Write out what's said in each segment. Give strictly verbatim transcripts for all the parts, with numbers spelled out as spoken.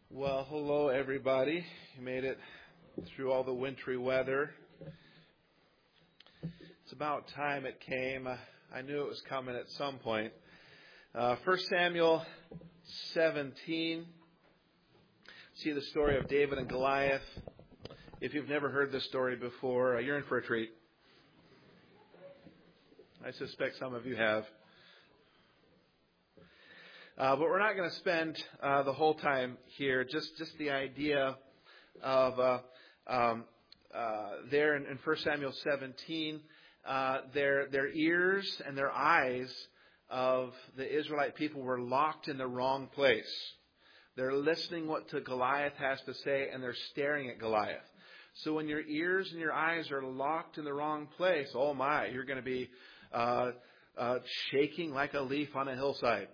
Well, hello everybody. You made it through all the wintry weather. It's about time it came. Uh, I knew it was coming at some point. Uh, First Samuel seventeen. See the story of David and Goliath. If you've never heard this story before, uh, you're in for a treat. I suspect some of you have. Uh, but we're not going to spend uh, the whole time here. Just, just the idea of uh, um, uh, there in, in First Samuel seventeen, uh, their their ears and their eyes of the Israelite people were locked in the wrong place. They're listening what to Goliath has to say, and they're staring at Goliath. So when your ears and your eyes are locked in the wrong place, oh my, you're going to be uh, uh, shaking like a leaf on a hillside.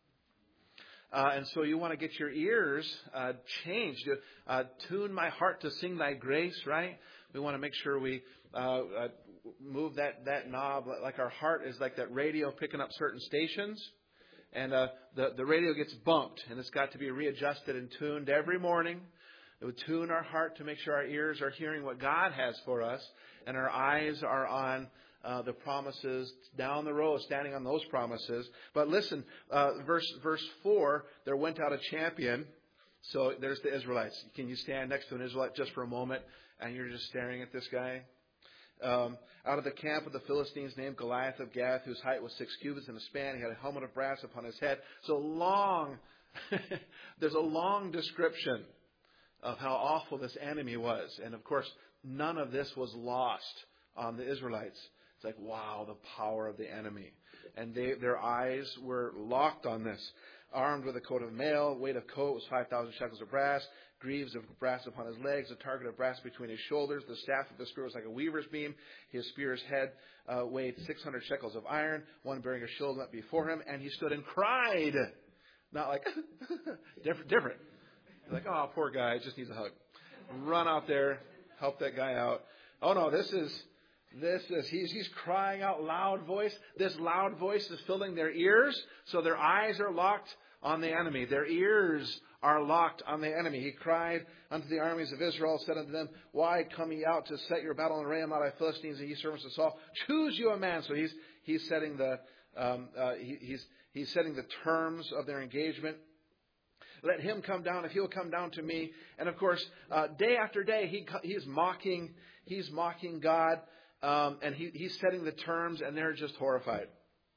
Uh, and so you want to get your ears uh, changed. Uh, tune my heart to sing thy grace, right? We want to make sure we uh, uh, move that, that knob. Like our heart is like that radio picking up certain stations. And uh, the, the radio gets bumped, and it's got to be readjusted and tuned every morning. It would tune our heart to make sure our ears are hearing what God has for us, and our eyes are on Uh, the promises down the road, standing on those promises. But listen, uh, verse verse four, there went out a champion. So there's the Israelites. Can you stand next to an Israelite just for a moment, and you're just staring at this guy? Um, out of the camp of the Philistines, named Goliath of Gath, whose height was six cubits and a span. He had a helmet of brass upon his head. So long, there's a long description of how awful this enemy was. And of course, none of this was lost on the Israelites. It's like, wow, the power of the enemy. And they, their eyes were locked on this. Armed with a coat of mail, weight of coat was five thousand shekels of brass, greaves of brass upon his legs, a target of brass between his shoulders. The staff of the spear was like a weaver's beam. His spear's head uh, weighed six hundred shekels of iron. One bearing a shield went before him, and he stood and cried. Not like, different, different. Like, oh, poor guy, just needs a hug. Run out there, help that guy out. Oh, no, this is... This is, he's, he's crying out loud voice. This loud voice is filling their ears, so their eyes are locked on the enemy. Their ears are locked on the enemy. He cried unto the armies of Israel, said unto them, why come ye out to set your battle in array among thy Philistines, and ye servants of Saul? Choose you a man. So he's he's setting the um, uh, he, he's he's setting the terms of their engagement. Let him come down if he will come down to me. And of course, uh, day after day, he he's mocking he's mocking God. Um, and he, he's setting the terms, and they're just horrified.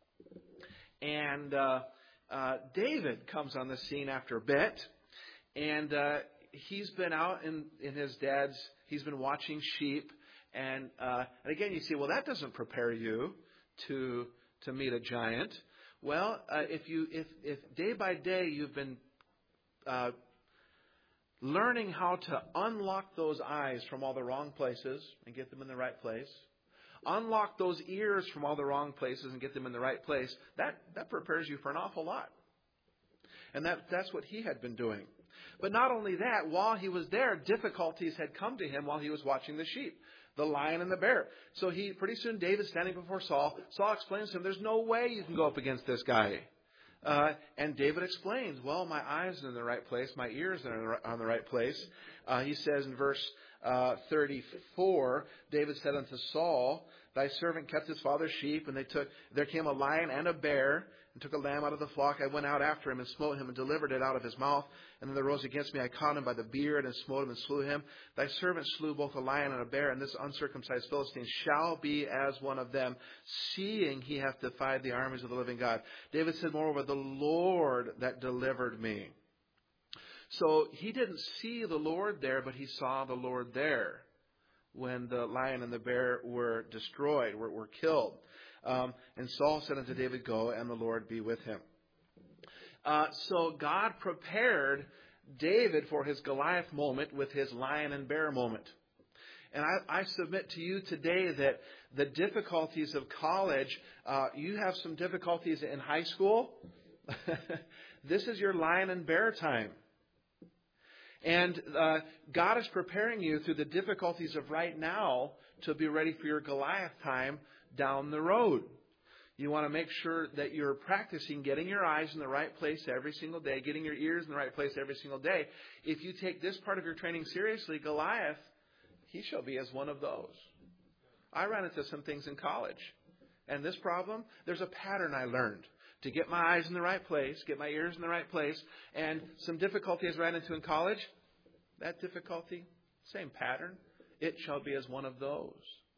And uh, uh, David comes on the scene after a bit, and uh, he's been out in, in his dad's, he's been watching sheep. And, uh, and again, you see, well, that doesn't prepare you to to meet a giant. Well, uh, if you if, if day by day you've been uh, learning how to unlock those eyes from all the wrong places and get them in the right place, unlock those ears from all the wrong places and get them in the right place, that, that prepares you for an awful lot. And that, that's what he had been doing. But not only that, while he was there, difficulties had come to him while he was watching the sheep, the lion and the bear. So he pretty soon David's standing before Saul. Saul explains to him, there's no way you can go up against this guy. Uh, and David explains, well, my eyes are in the right place, my ears are on the right place. Uh, he says in verse uh, thirty-four, David said unto Saul, thy servant kept his father's sheep, and they took there came a lion and a bear, and took a lamb out of the flock. I went out after him and smote him and delivered it out of his mouth. And then they rose against me. I caught him by the beard and smote him and slew him. Thy servant slew both a lion and a bear, and this uncircumcised Philistine shall be as one of them, seeing he hath defied the armies of the living God. David said, moreover, the Lord that delivered me. So he didn't see the Lord there, but he saw the Lord there when the lion and the bear were destroyed, were, were killed. Um, and Saul said unto David, go, and the Lord be with him. Uh, so God prepared David for his Goliath moment with his lion and bear moment. And I, I submit to you today that the difficulties of college, uh, you have some difficulties in high school. This is your lion and bear time. And uh, God is preparing you through the difficulties of right now to be ready for your Goliath time down the road. You want to make sure that you're practicing getting your eyes in the right place every single day, getting your ears in the right place every single day. If you take this part of your training seriously, Goliath, he shall be as one of those. I ran into some things in college. And this problem, there's a pattern I learned. To get my eyes in the right place, get my ears in the right place, and some difficulties I ran into in college, that difficulty, same pattern. It shall be as one of those.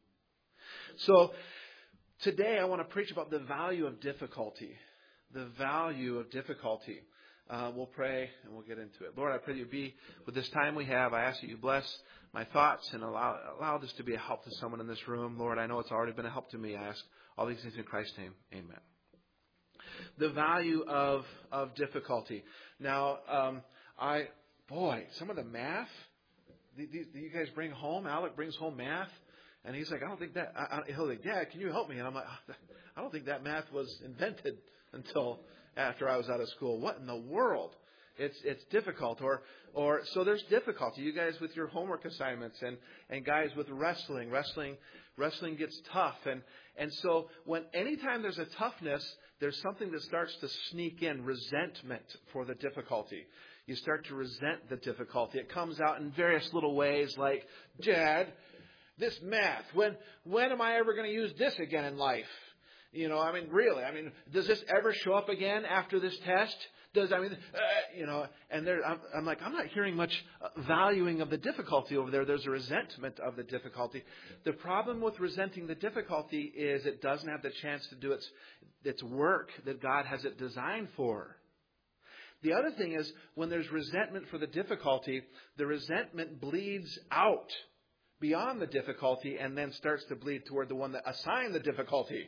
So, today I want to preach about the value of difficulty. The value of difficulty. Uh, we'll pray and we'll get into it. Lord, I pray that you be with this time we have. I ask that you bless my thoughts and allow, allow this to be a help to someone in this room. Lord, I know it's already been a help to me. I ask all these things in Christ's name. Amen. The value of, of difficulty. Now, um, I, boy, some of the math that you guys bring home, Alec brings home math. And he's like, I don't think that, I, I, he'll like, Dad, can you help me? And I'm like, I don't think that math was invented until after I was out of school. What in the world? It's it's difficult. Or, or so there's difficulty. You guys with your homework assignments and, and guys with wrestling. Wrestling wrestling gets tough. And, and so when anytime there's a toughness, there's something that starts to sneak in, resentment for the difficulty. You start to resent the difficulty. It comes out in various little ways like, Dad, this math, when when am I ever going to use this again in life? You know, I mean, really, I mean, does this ever show up again after this test? Does, I mean, uh, you know, and there, I'm, I'm like, I'm not hearing much valuing of the difficulty over there. There's a resentment of the difficulty. The problem with resenting the difficulty is it doesn't have the chance to do its, its work that God has it designed for. The other thing is when there's resentment for the difficulty, the resentment bleeds out beyond the difficulty and then starts to bleed toward the one that assigned the difficulty.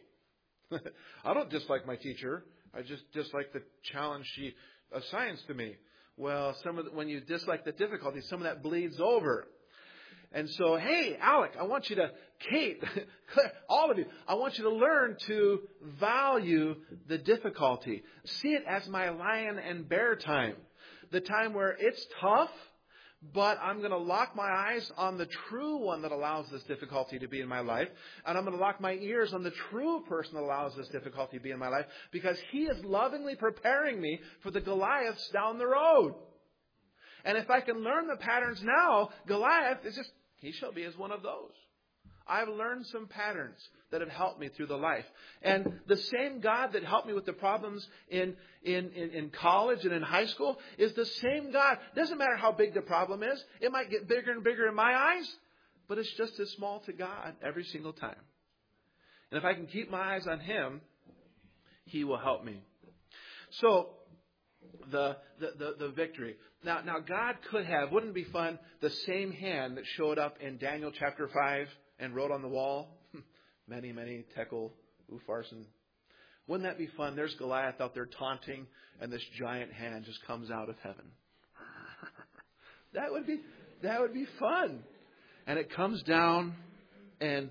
I don't dislike my teacher. I just dislike the challenge she assigns to me. Well, some of the, when you dislike the difficulty, some of that bleeds over. And so, hey, Alec, I want you to, Kate, all of you, I want you to learn to value the difficulty. See it as my lion and bear time. The time where it's tough, but I'm going to lock my eyes on the true one that allows this difficulty to be in my life. And I'm going to lock my ears on the true person that allows this difficulty to be in my life. Because he is lovingly preparing me for the Goliaths down the road. And if I can learn the patterns now, Goliath is just, he shall be as one of those. I've learned some patterns that have helped me through the life. And the same God that helped me with the problems in, in, in, in college and in high school is the same God. Doesn't matter how big the problem is. It might get bigger and bigger in my eyes, but it's just as small to God every single time. And if I can keep my eyes on him, he will help me. So, the, the, the, the victory. Now, now, God could have, wouldn't it be fun, the same hand that showed up in Daniel chapter five and wrote on the wall, many, many, Tekel, Upharsin. Wouldn't that be fun? There's Goliath out there taunting, and this giant hand just comes out of heaven. That would be, that would be fun. And it comes down, and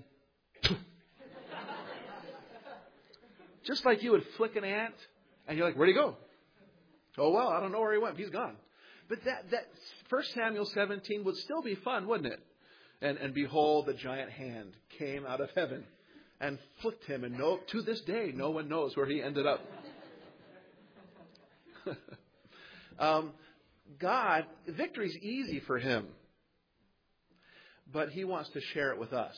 just like you would flick an ant, and you're like, where'd he go? Oh, well, I don't know where he went. He's gone. But that, that First Samuel seventeen would still be fun, wouldn't it? And, and behold, the giant hand came out of heaven and flicked him. And no, to this day, no one knows where he ended up. um, God, victory's easy for him. But he wants to share it with us.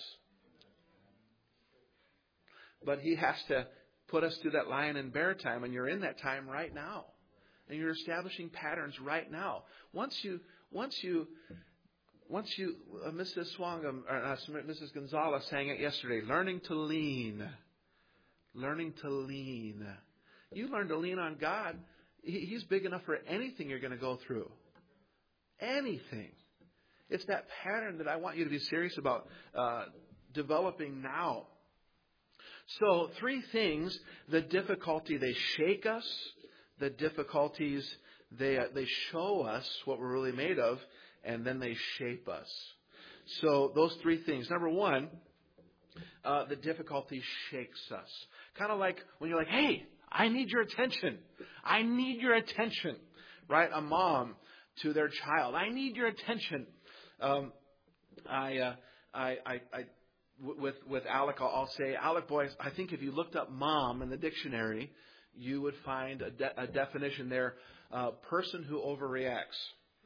But he has to put us through that lion and bear time. And you're in that time right now. And you're establishing patterns right now. Once you, once you, once you, uh, Missus Swangam, or uh, Missus Gonzalez sang it yesterday. Learning to lean, learning to lean. You learn to lean on God. He, he's big enough for anything you're going to go through. Anything. It's that pattern that I want you to be serious about uh, developing now. So, three things: the difficulty, they shake us. The difficulties, they they show us what we're really made of, and then they shape us. So those three things. Number one, uh, the difficulty shakes us. Kind of like when you're like, hey, I need your attention. I need your attention. Right? A mom to their child. I need your attention. Um, I, uh, I, I, I with with Alec, I'll, I'll say, Alec, boys, I think if you looked up mom in the dictionary, you would find a, de- a definition there: uh, person who overreacts.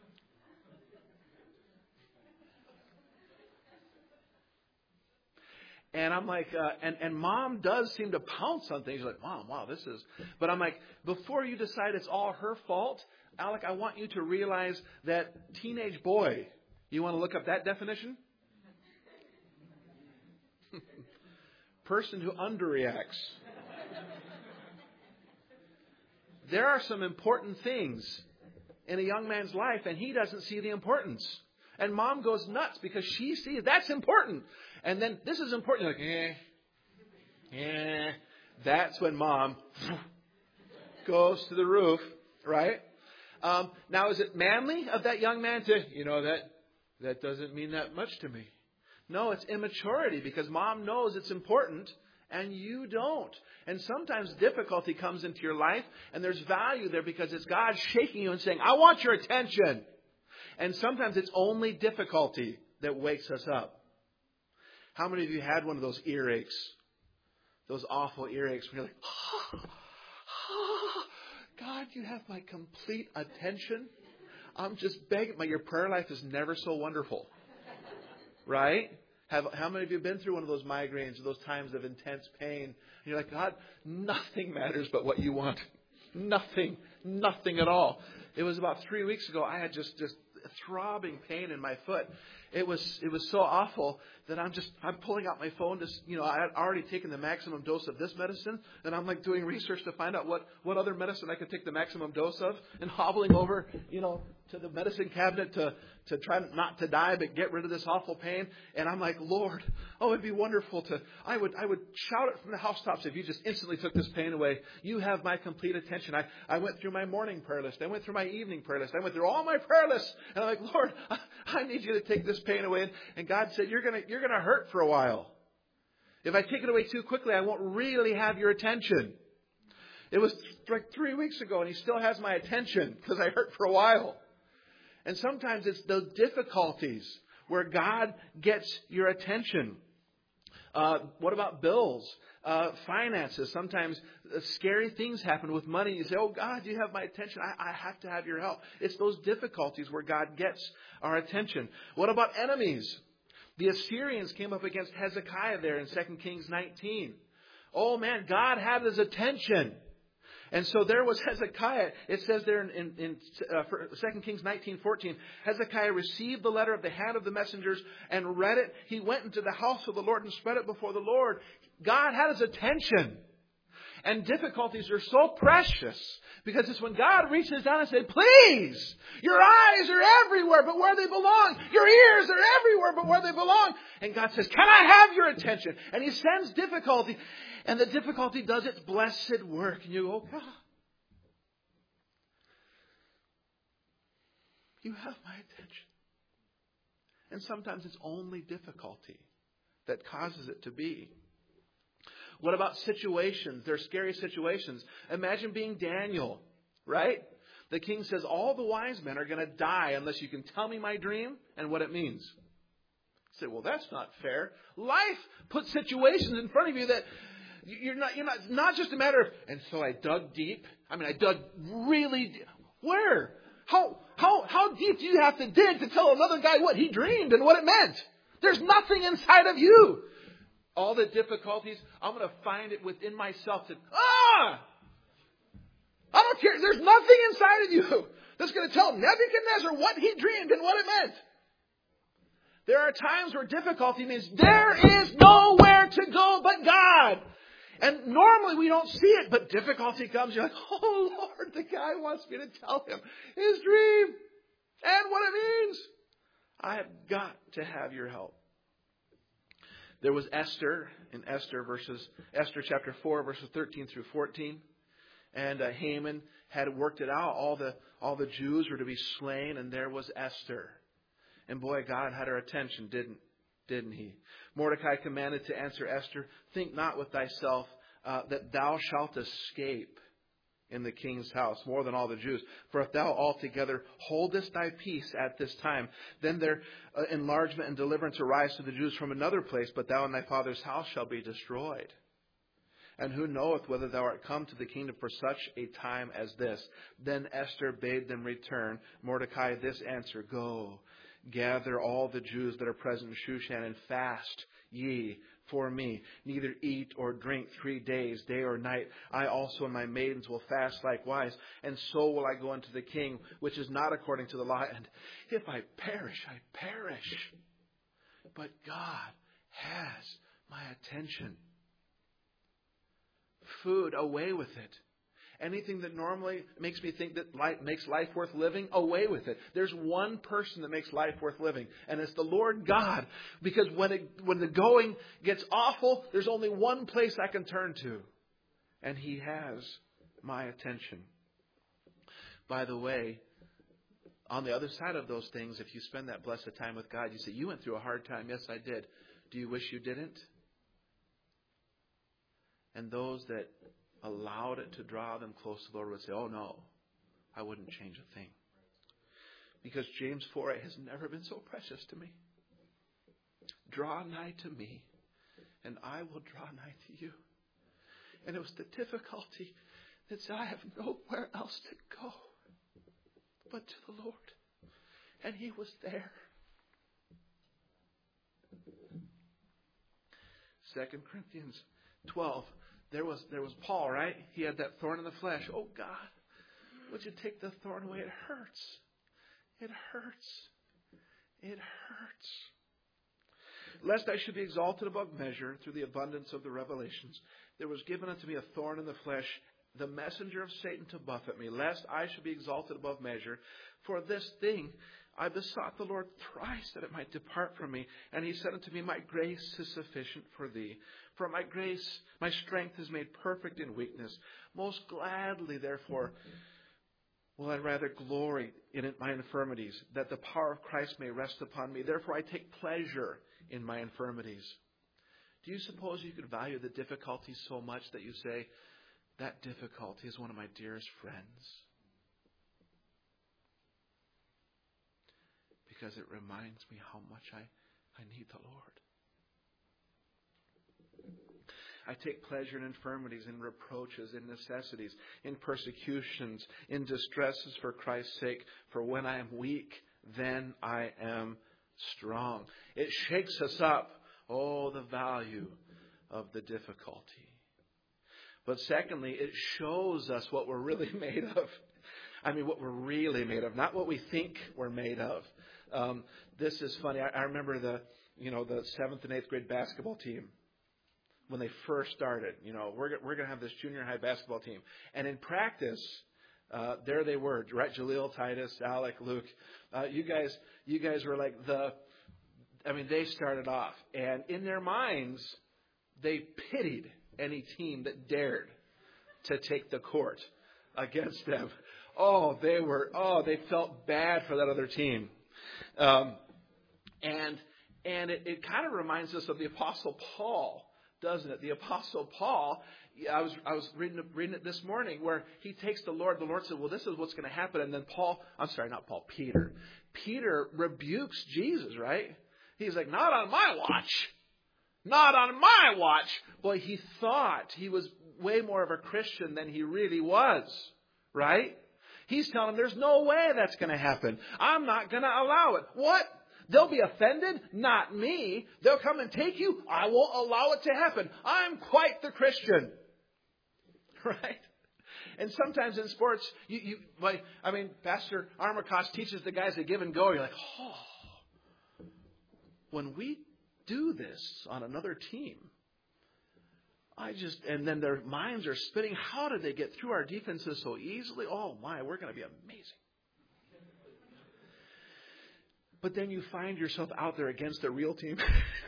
And I'm like, uh, and, and mom does seem to pounce on things. Like, mom, wow, this is. But I'm like, before you decide it's all her fault, Alec, I want you to realize that teenage boy, you want to look up that definition? Person who underreacts. There are some important things in a young man's life, and he doesn't see the importance. And mom goes nuts because she sees that's important. And then this is important. You're like, eh, eh. That's when mom goes to the roof, right? Um, now, is it manly of that young man to, you know, that that doesn't mean that much to me? No, it's immaturity because mom knows it's important and you don't. And sometimes difficulty comes into your life and there's value there because it's God shaking you and saying, I want your attention. And sometimes it's only difficulty that wakes us up. How many of you had one of those earaches? Those awful earaches where you're like, oh, oh, God, you have my complete attention. I'm just begging. My, your prayer life is never so wonderful. Right? Have, how many of you have been through one of those migraines or those times of intense pain? And you're like, God, nothing matters but what you want. Nothing. Nothing at all. It was about three weeks ago. I had just, just throbbing pain in my foot. It was it was so awful that I'm just I'm pulling out my phone to you know I had already taken the maximum dose of this medicine and I'm like doing research to find out what, what other medicine I could take the maximum dose of and hobbling over you know to the medicine cabinet to to try not to die but get rid of this awful pain. And I'm like, Lord, oh, it'd be wonderful to I would I would shout it from the housetops if you just instantly took this pain away. You have my complete attention. I, I went through my morning prayer list. I went through my evening prayer list. I went through all my prayer lists and I'm like, Lord, I, I need you to take this pain away. And God said, you're gonna you're gonna hurt for a while. If I take it away too quickly, I won't really have your attention. It was like three weeks ago, and He still has my attention because I hurt for a while. And sometimes it's those difficulties where God gets your attention. Uh, what about bills? Uh, finances. Sometimes uh, scary things happen with money. You say, oh, God, you have my attention. I, I have to have your help. It's those difficulties where God gets our attention. What about enemies? The Assyrians came up against Hezekiah there in Second Kings nineteen. Oh, man, God had his attention. And so there was Hezekiah. It says there in, in, in uh, Second Kings nineteen fourteen, Hezekiah received the letter of the hand of the messengers and read it. He went into the house of the Lord and spread it before the Lord. God had his attention. And difficulties are so precious because it's when God reaches down and says, please, your eyes are everywhere but where they belong. Your ears are everywhere but where they belong. And God says, can I have your attention? And He sends difficulty. And the difficulty does its blessed work. And you go, oh, God, you have my attention. And sometimes it's only difficulty that causes it to be. What about situations? They're scary situations. Imagine being Daniel, right? The king says, all the wise men are going to die unless you can tell me my dream and what it means. You say, well, that's not fair. Life puts situations in front of you that you're not, you're not, not just a matter of, and so I dug deep. I mean, I dug really deep. Where? How, how, how deep do you have to dig to tell another guy what he dreamed and what it meant? There's nothing inside of you. All the difficulties, I'm going to find it within myself to, ah! I don't care. There's nothing inside of you that's going to tell Nebuchadnezzar what he dreamed and what it meant. There are times where difficulty means there is nowhere to go but God. And normally we don't see it, but difficulty comes. You're like, oh, Lord, the guy wants me to tell him his dream and what it means. I have got to have your help. There was Esther in Esther verses Esther chapter four, verses thirteen through fourteen. And uh, Haman had worked it out. All the all the Jews were to be slain, and there was Esther. And boy, God had her attention, didn't didn't He? Mordecai commanded to answer Esther, think not with thyself uh, that thou shalt escape in the king's house, more than all the Jews. For if thou altogether holdest thy peace at this time, then their uh, enlargement and deliverance arise to the Jews from another place, but thou and thy father's house shall be destroyed. And who knoweth whether thou art come to the kingdom for such a time as this? Then Esther bade them return. Mordecai this answer, Go, gather all the Jews that are present in Shushan, and fast ye for me. Neither eat or drink three days, day or night. I also and my maidens will fast likewise. And so will I go unto the king, which is not according to the law. And if I perish, I perish. But God has my attention. Food, away with it. Anything that normally makes me think that life makes life worth living, away with it. There's one person that makes life worth living, and it's the Lord God. Because when it, when the going gets awful, there's only one place I can turn to, and He has my attention. By the way, on the other side of those things, if you spend that blessed time with God, you say, you went through a hard time. Yes, I did. Do you wish you didn't? And those that allowed it to draw them close to the Lord would say, oh no, I wouldn't change a thing. Because James four eight has never been so precious to me. Draw nigh to me, and I will draw nigh to you. And it was the difficulty that said, I have nowhere else to go but to the Lord. And He was there. Second Corinthians twelve. There was there was Paul, right? He had that thorn in the flesh. Oh, God, would you take the thorn away? It hurts. It hurts. It hurts. Lest I should be exalted above measure through the abundance of the revelations, there was given unto me a thorn in the flesh, the messenger of Satan to buffet me, lest I should be exalted above measure. For this thing I besought the Lord thrice that it might depart from me. And He said unto me, My grace is sufficient for thee. For my grace, my strength is made perfect in weakness. Most gladly, therefore, will I rather glory in my infirmities, that the power of Christ may rest upon me. Therefore, I take pleasure in my infirmities. Do you suppose you could value the difficulty so much that you say, that difficulty is one of my dearest friends? Because it reminds me how much I, I need the Lord. I take pleasure in infirmities, in reproaches, in necessities, in persecutions, in distresses for Christ's sake. For when I am weak, then I am strong. It shakes us up. Oh, the value of the difficulty. But secondly, it shows us what we're really made of. I mean, what we're really made of, not what we think we're made of. Um, this is funny. I, I remember the, you know, the seventh and eighth grade basketball team. When they first started, you know, we're we're going to have this junior high basketball team. And in practice, uh, there they were, right? Jaleel, Titus, Alec, Luke. Uh, you guys, you guys were like the, I mean, they started off. And in their minds, they pitied any team that dared to take the court against them. Oh, they were, oh, they felt bad for that other team. Um, and and it, it kind of reminds us of the Apostle Paul. Doesn't it? The Apostle Paul, I was I was reading reading it this morning where he takes the Lord. The Lord said, well, this is what's going to happen. And then Paul, I'm sorry, not Paul, Peter. Peter rebukes Jesus, right? He's like, not on my watch. Not on my watch. Boy, he thought he was way more of a Christian than he really was, right? He's telling him there's no way that's going to happen. I'm not going to allow it. What? They'll be offended, not me. They'll come and take you. I won't allow it to happen. I'm quite the Christian. Right? And sometimes in sports, you, you like, I mean, Pastor Armacost teaches the guys a give and go. You're like, oh, when we do this on another team, I just, and then their minds are spinning. How did they get through our defenses so easily? Oh my, we're going to be amazing. But then you find yourself out there against a real team.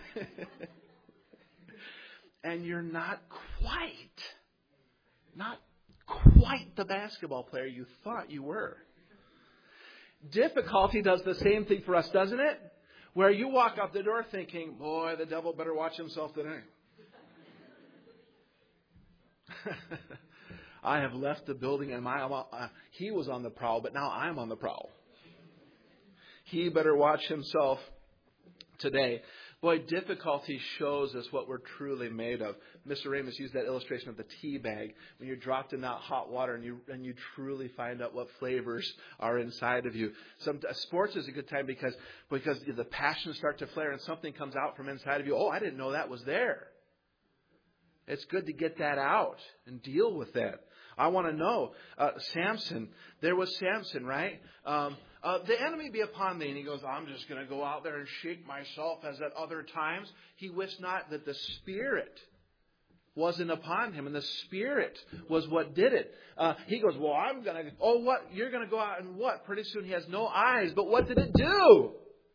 And you're not quite, not quite the basketball player you thought you were. Difficulty does the same thing for us, doesn't it? Where you walk out the door thinking, boy, the devil better watch himself today. I have left the building and my, uh, he was on the prowl, but now I'm on the prowl. He better watch himself today. Boy, difficulty shows us what we're truly made of. Mister Ramos used that illustration of the tea bag. When you're dropped in that hot water and you and you truly find out what flavors are inside of you. Some uh, sports is a good time because because the passions start to flare and something comes out from inside of you. Oh, I didn't know that was there. It's good to get that out and deal with that. I want to know. Uh, Samson, there was Samson, right? Um, uh, the enemy be upon thee. And he goes, I'm just going to go out there and shake myself as at other times. He wist not that the Spirit wasn't upon him. And the Spirit was what did it. Uh, he goes, well, I'm going to, oh, what? You're going to go out and what? Pretty soon he has no eyes. But what did it do?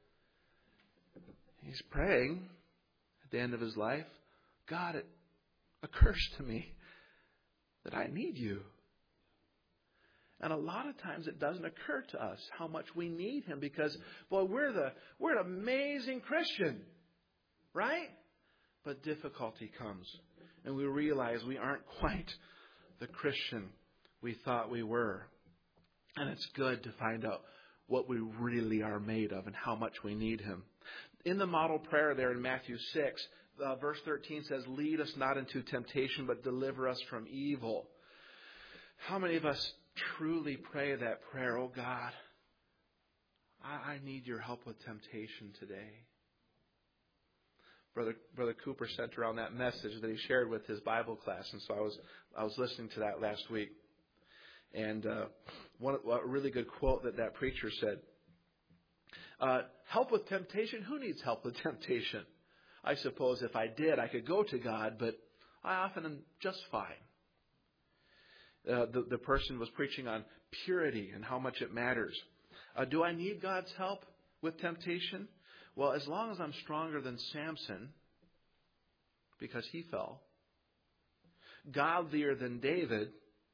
He's praying at the end of his life. God, it occurs to me that I need you. And a lot of times it doesn't occur to us how much we need him because, boy, we're the we're an amazing Christian, right? But difficulty comes and we realize we aren't quite the Christian we thought we were. And it's good to find out what we really are made of and how much we need him. In the model prayer there in Matthew six, Uh, verse thirteen says, lead us not into temptation, but deliver us from evil. How many of us truly pray that prayer? Oh God, I, I need your help with temptation today. Brother Brother Cooper sent around that message that he shared with his Bible class, and so I was I was listening to that last week. And uh, one a really good quote that that preacher said: uh, "Help with temptation? Who needs help with temptation? I suppose if I did, I could go to God, but I often am just fine." Uh, the, the person was preaching on purity and how much it matters. Uh, do I need God's help with temptation? Well, as long as I'm stronger than Samson, because he fell, godlier than David,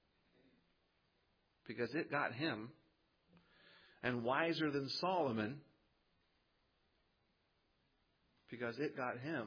because it got him, and wiser than Solomon, because it got him,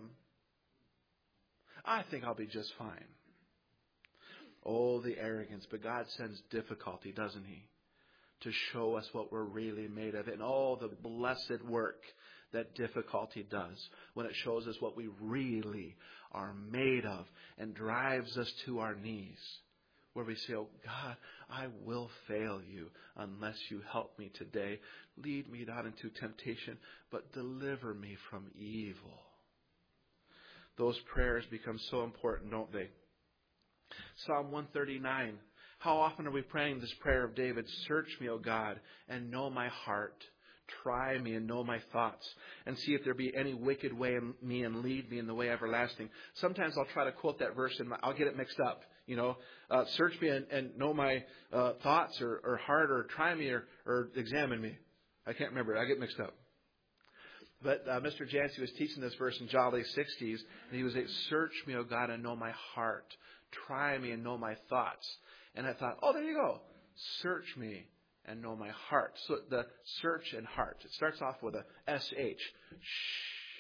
I think I'll be just fine. Oh, the arrogance. But God sends difficulty, doesn't he? To show us what we're really made of. And all the blessed work that difficulty does when it shows us what we really are made of and drives us to our knees. Where we say, oh God, I will fail you unless you help me today. Lead me not into temptation, but deliver me from evil. Those prayers become so important, don't they? Psalm one thirty-nine. How often are we praying this prayer of David? Search me, O God, and know my heart. Try me and know my thoughts, and see if there be any wicked way in me, and lead me in the way everlasting. Sometimes I'll try to quote that verse and I'll get it mixed up. You know, uh, search me and, and know my uh, thoughts or, or heart, or try me or, or examine me. I can't remember. I get mixed up. But uh, Mister Jancy was teaching this verse in Jolly sixties, and he was saying, search me, O God, and know my heart. Try me and know my thoughts. And I thought, oh, there you go. Search me and know my heart. So the search and heart. It starts off with a S H. Shh.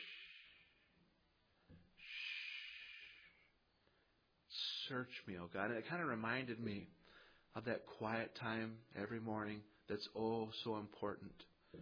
Search me, oh God. And it kind of reminded me of that quiet time every morning that's oh so important. Shh.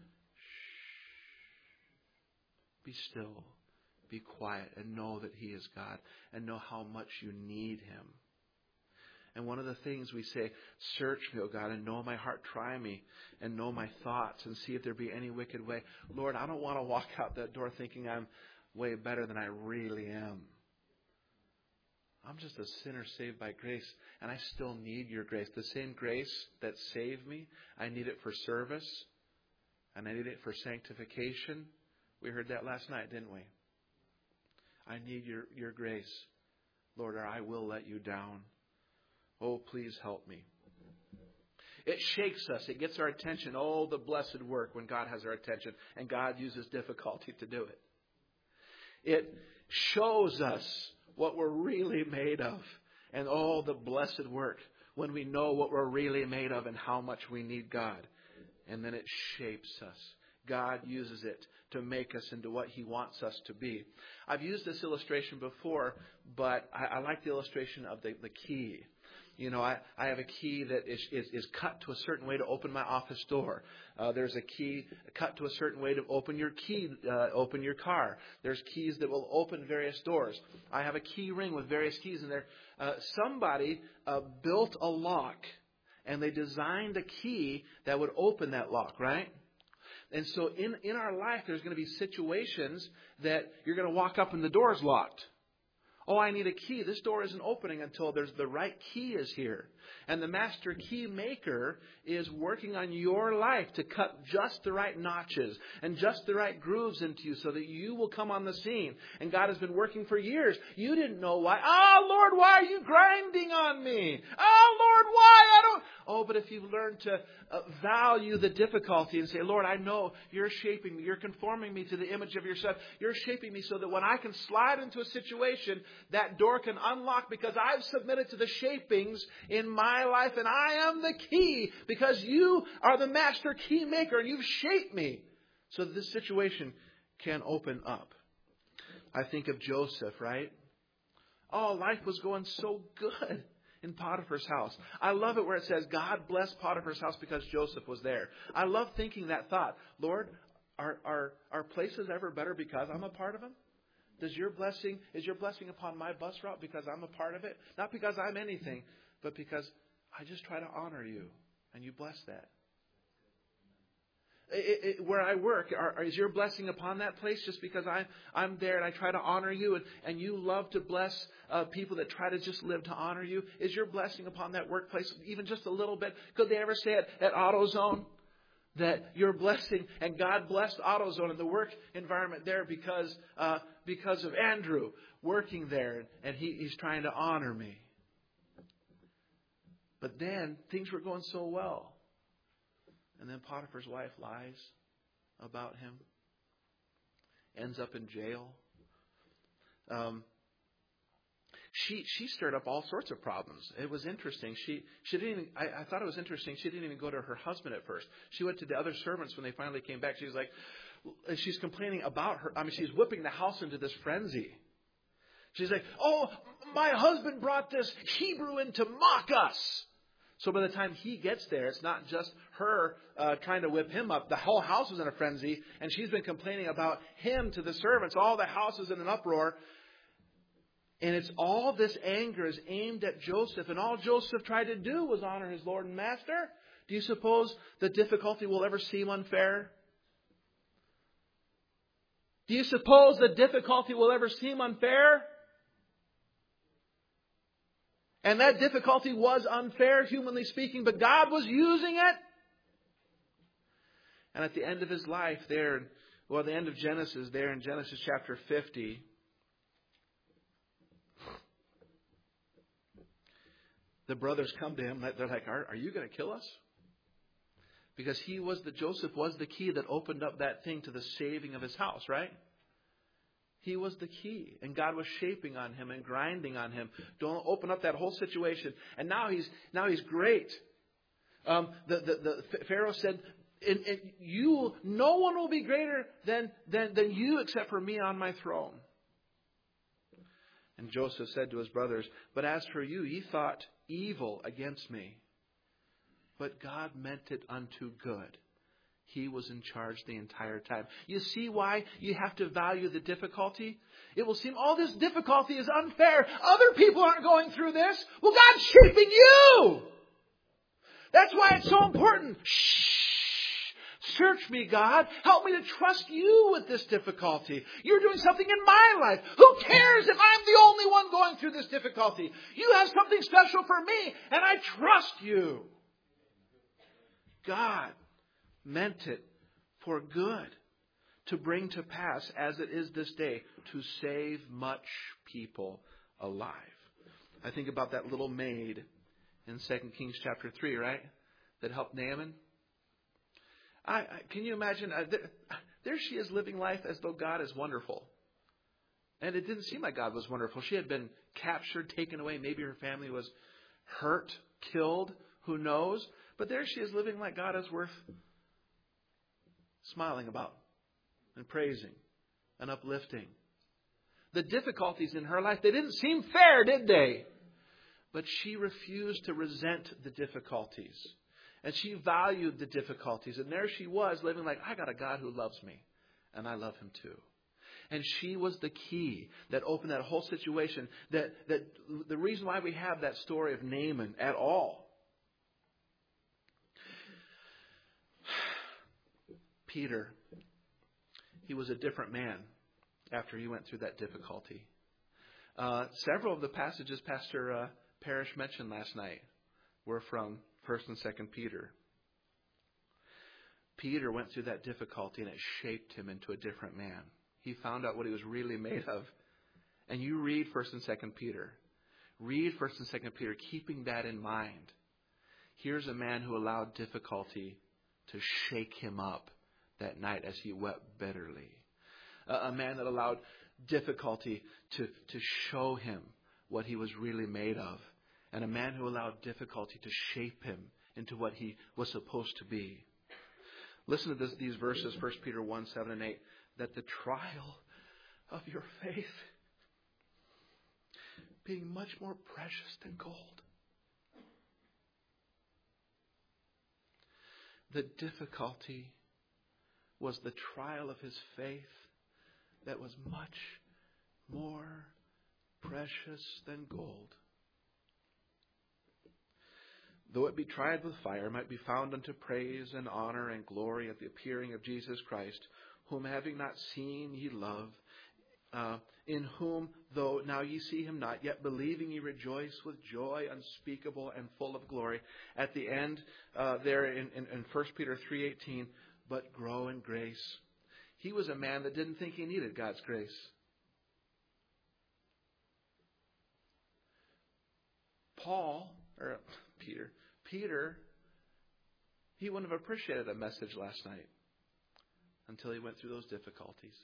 Be still. Be quiet and know that he is God. And know how much you need him. And one of the things we say, search me, O God, and know my heart. Try me and know my thoughts and see if there be any wicked way. Lord, I don't want to walk out that door thinking I'm way better than I really am. I'm just a sinner saved by grace, and I still need your grace. The same grace that saved me, I need it for service, and I need it for sanctification. We heard that last night, didn't we? I need your, your grace, Lord, or I will let you down. Oh, please help me. It shakes us. It gets our attention. Oh, the blessed work when God has our attention, and God uses difficulty to do it. It shows us what we're really made of, and oh, the blessed work when we know what we're really made of and how much we need God. And then it shapes us. God uses it to make us into what he wants us to be. I've used this illustration before, but I, I like the illustration of the, the key. You know, I, I have a key that is, is, is cut to a certain way to open my office door. Uh, there's a key cut to a certain way to open your key, uh, open your car. There's keys that will open various doors. I have a key ring with various keys in there. Uh, somebody uh, built a lock, and they designed a key that would open that lock, right? And so in, in our life, there's going to be situations that you're going to walk up and the door's locked. Oh, I need a key. This door isn't opening until there's the right key is here. And the master key maker is working on your life to cut just the right notches and just the right grooves into you so that you will come on the scene. And God has been working for years. You didn't know why. Oh, Lord, why are you grinding on me? Oh, Lord, why? I don't. Oh, but if you've learned to uh, value the difficulty and say, Lord, I know you're shaping me. You're conforming me to the image of your Son. You're shaping me so that when I can slide into a situation, that door can unlock because I've submitted to the shapings in my life and I am the key because you are the master key maker and you've shaped me so that this situation can open up. I think of Joseph, right? Oh, life was going so good in Potiphar's house. I love it where it says God blessed Potiphar's house because Joseph was there. I love thinking that thought. Lord, are, are, are places ever better because I'm a part of them? Does your blessing, is your blessing upon my bus route because I'm a part of it? Not because I'm anything, but because I just try to honor you and you bless that. It, it, where I work, are, is your blessing upon that place just because I'm, I'm there and I try to honor you and, and you love to bless uh, people that try to just live to honor you? Is your blessing upon that workplace even just a little bit? Could they ever say it at AutoZone? That your blessing and God blessed AutoZone and the work environment there because uh, because of Andrew working there and he, he's trying to honor me. But then things were going so well. And then Potiphar's wife lies about him. Ends up in jail. Um, she she stirred up all sorts of problems. It was interesting. She she didn't even, I, I thought it was interesting. She didn't even go to her husband at first. She went to the other servants when they finally came back. She was like, she's complaining about her. I mean, she's whipping the house into this frenzy. She's like, oh, my husband brought this Hebrew in to mock us. So by the time he gets there, it's not just her uh, trying to whip him up. The whole house is in a frenzy, and she's been complaining about him to the servants. All the house is in an uproar. And it's all this anger is aimed at Joseph. And all Joseph tried to do was honor his Lord and Master. Do you suppose the difficulty will ever seem unfair? Do you suppose the difficulty will ever seem unfair? And that difficulty was unfair, humanly speaking, but God was using it. And at the end of his life there, well, at the end of Genesis there in Genesis chapter fifty, the brothers come to him. They're like, are, are you going to kill us? Because he was the, Joseph was the key that opened up that thing to the saving of his house, right? He was the key. And God was shaping on him and grinding on him. Don't open up that whole situation. And now he's now he's great. Um, the, the, the Pharaoh said, in, in, you, no one will be greater than, than, than you except for me on my throne. And Joseph said to his brothers, but as for you, ye thought evil against me. But God meant it unto good. He was in charge the entire time. You see why you have to value the difficulty? It will seem, oh, this difficulty is unfair. Other people aren't going through this. Well, God's shaping you. That's why it's so important. Shh. Search me, God. Help me to trust you with this difficulty. You're doing something in my life. Who cares if I'm the only one going through this difficulty? You have something special for me, and I trust you. God meant it for good, to bring to pass, as it is this day, to save much people alive. I think about that little maid in Second Kings chapter three, right? That helped Naaman. I, I, can you imagine? Uh, there, there she is living life as though God is wonderful. And it didn't seem like God was wonderful. She had been captured, taken away. Maybe her family was hurt, killed. Who knows? But there she is living like God is worth smiling about and praising and uplifting. The difficulties in her life, they didn't seem fair, did they? But she refused to resent the difficulties. And she valued the difficulties. And there she was living like, I got a God who loves me. And I love him too. And she was the key that opened that whole situation. That, that the reason why we have that story of Naaman at all. Peter, he was a different man after he went through that difficulty. Uh, several of the passages Pastor uh, Parrish mentioned last night were from First and Second Peter. Peter went through that difficulty and it shaped him into a different man. He found out what he was really made of. And you read First and Second Peter. Read First and Second Peter, keeping that in mind. Here's a man who allowed difficulty to shake him up that night as he wept bitterly. Uh, a man that allowed difficulty to, to show him what he was really made of. And a man who allowed difficulty to shape him into what he was supposed to be. Listen to this, these verses, First Peter one, seven and eight. That the trial of your faith, being much more precious than gold. The difficulty was the trial of his faith that was much more precious than gold. Though it be tried with fire, might be found unto praise and honor and glory at the appearing of Jesus Christ, whom having not seen ye love, uh, in whom, though now ye see him not, yet believing ye rejoice with joy unspeakable and full of glory. At the end, uh, there in, in, in First Peter three eighteen, but grow in grace. He was a man that didn't think he needed God's grace. Paul, or Peter, Peter, he wouldn't have appreciated a message last night until he went through those difficulties.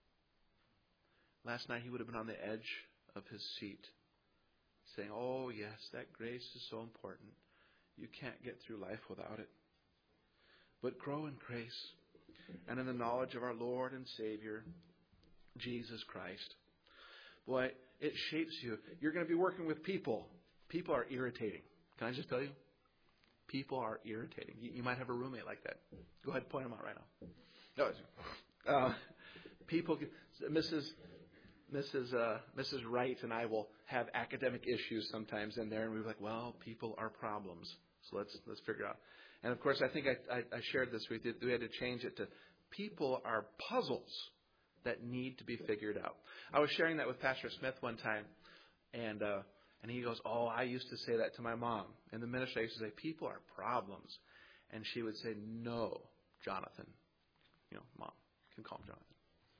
Last night he would have been on the edge of his seat saying, oh yes, that grace is so important. You can't get through life without it. But grow in grace and in the knowledge of our Lord and Savior, Jesus Christ. Boy, it shapes you. You're going to be working with people. People are irritating. Can I just tell you? People are irritating. You, you might have a roommate like that. Go ahead and point them out right now. No, uh, people, Missus Missus Uh, Missus Wright and I will have academic issues sometimes in there, and we're like, well, people are problems. So let's let's figure out. And of course, I think I, I, I shared this with you. We had to change it to people are puzzles that need to be figured out. I was sharing that with Pastor Smith one time, and uh, and he goes, oh, I used to say that to my mom. In the ministry, I used to say, people are problems. And she would say, no, Jonathan. You know, Mom, you can call him Jonathan.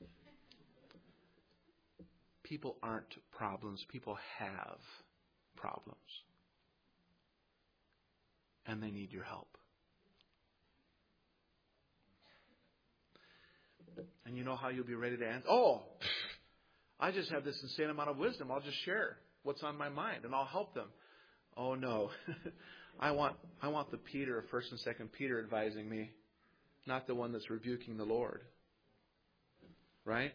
People aren't problems. People have problems. And they need your help. And you know how you'll be ready to answer? Oh, I just have this insane amount of wisdom. I'll just share what's on my mind and I'll help them. Oh no. I want I want the Peter of First and Second Peter advising me, not the one that's rebuking the Lord. Right?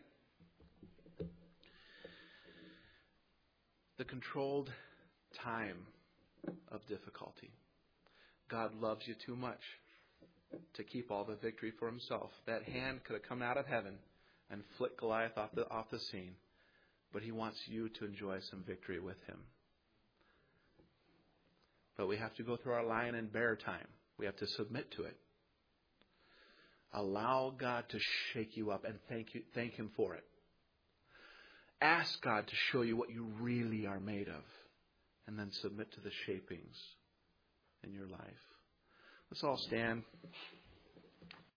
The controlled time of difficulty. God loves you too much to keep all the victory for himself. That hand could have come out of heaven and flicked Goliath off the off the scene. But he wants you to enjoy some victory with him. But we have to go through our lion and bear time. We have to submit to it. Allow God to shake you up and thank you, thank him for it. Ask God to show you what you really are made of. And then submit to the shapings in your life. Let's all stand.